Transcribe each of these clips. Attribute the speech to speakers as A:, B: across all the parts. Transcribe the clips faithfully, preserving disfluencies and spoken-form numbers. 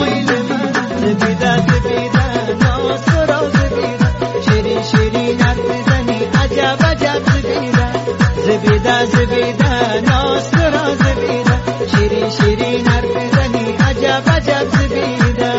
A: مایل من زبیده زبیده ناز را زبیده شیرین شیرین حرف میزنی عجب عجب زبیده زبیده زبیده ناز را زبیده شیرین شیرین حرف میزنی عجب عجب زبیده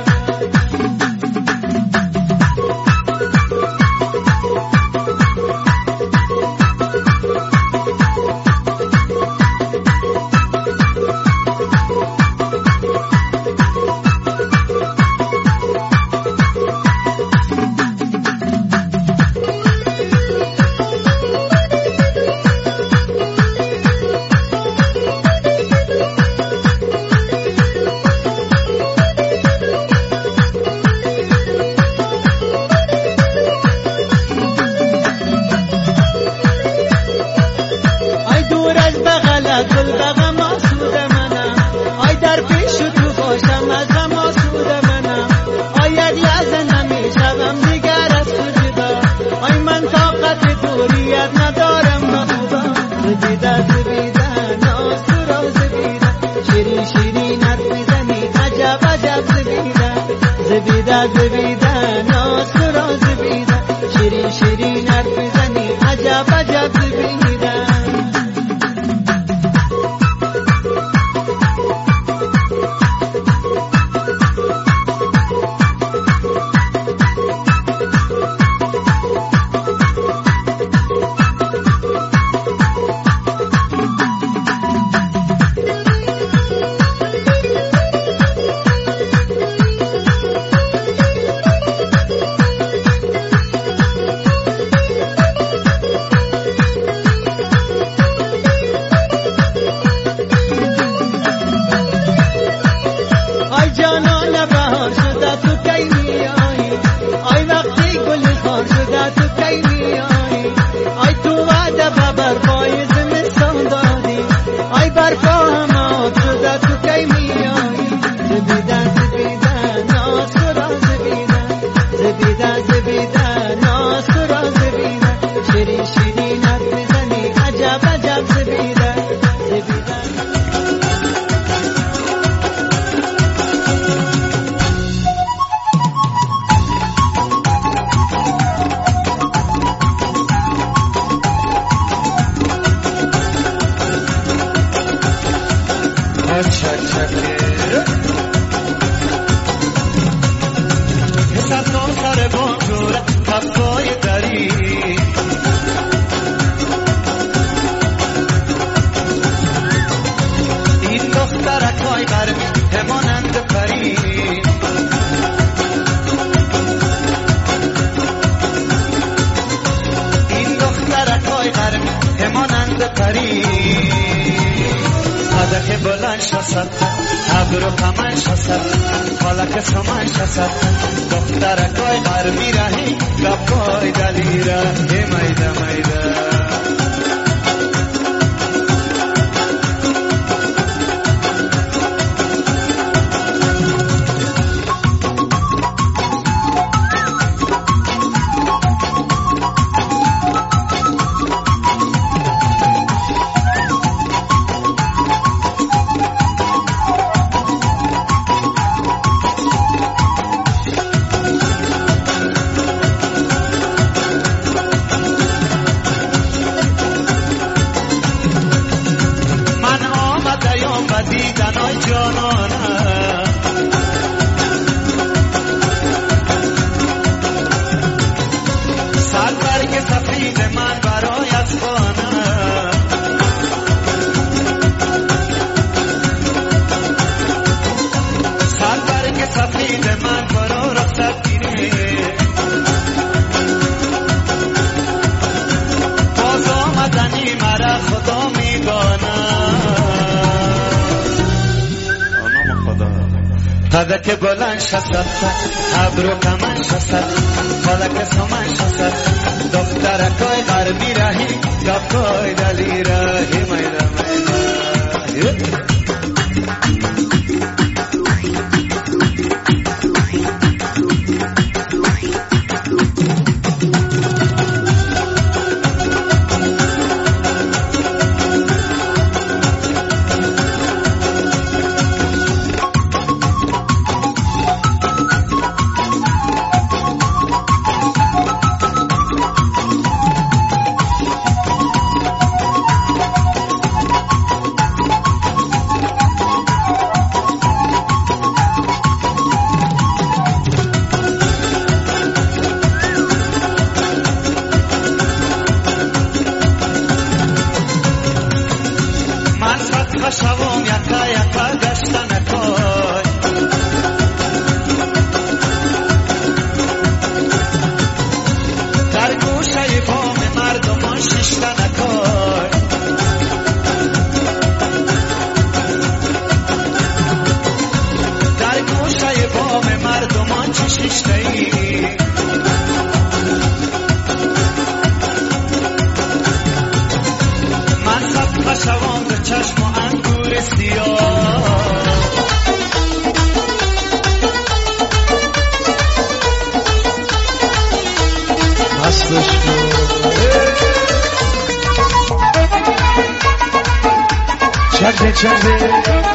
A: گل بغم آسود منم آی در پیش تو باشم از غم آسود منم آی یک لحظه نمیشوم دیگر از تو جدا آی من طاقت دوریت ندارم نخدا زبیده زبیده ناز تو را زبیده شیرین شیرین حرف میزنی عجب عجب زبیده زبیده زبیده ناز تو را زبیده شیرین شیرین حرف میزنی عجب عجب زبیده جانان بهار شده تو کی میایی آی وقتی گل خار شده تو کی میایی آی تو وعده به برپای زمستان دادی آی برپا هم آب شده تو کی میایی زبیده زبیده ناز تو را زبیده زبیده زبیده ناز تو را زبیده شیرین شیرین حرف میزنی عجب عجب زبیده زبیده حساب سر بانجور کفای داری این دخترک های غربی همانند پری این دخترک های غربی همانند پری که بلند شد ابر و کمن شد فلک سمن شد دخترکای غربی راهی گپای دلی را میده میده دیدن های جانانه سر برگ سفید من برای افغانه سر برگ سفید من برای رخصت گیره باز آمدنی مرا خدا میدانه قدک بلند شد ابر و کمن شد فلک سمن شد دخترکای غربی راهی گپای دلی راهی میده میده
B: چنده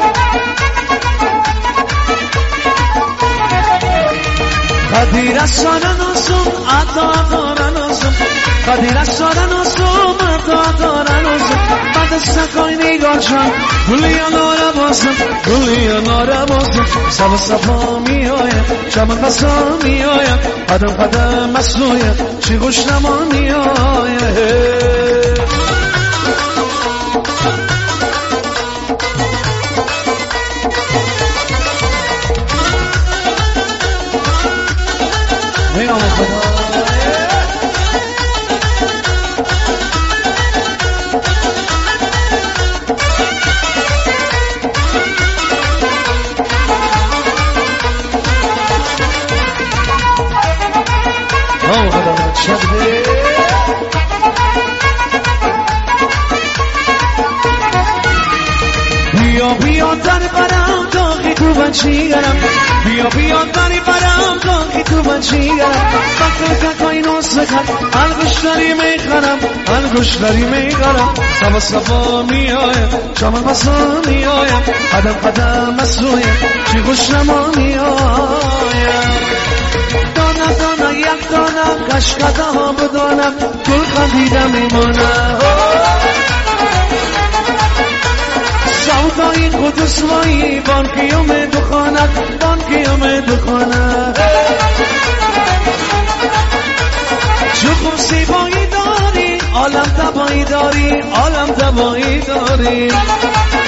B: قدیر از سانه ناسم عطا داره ناسم قدیر از سانه ناسم عطا داره ناسم بعد سکای نگاه چند گلیان آره باسم گلیان آره باسم سب سبا می آید چمن بسا می آید قدم قدم مسلوید چی گوش نما می آید میام خدا او خدا شده بیا بیا در برم داخی تو بچیگرم بیا بیا داری برم داخی تو بچیگرم بکر ککای نوز بکن الگوش داری میخرم الگوش داری میخرم سبا سبا می آیم چمن بسا می آیم قدم قدم مسلویم چی گوش نما می آیم دانه دانه یک دانه کشکده ها بدانم گل خندیده میمانم سودای قدس وایی بانکیوم دخانت بانکیوم دخانت چو خوب سیبایی داری عالم تبایی داری عالم تبایی داری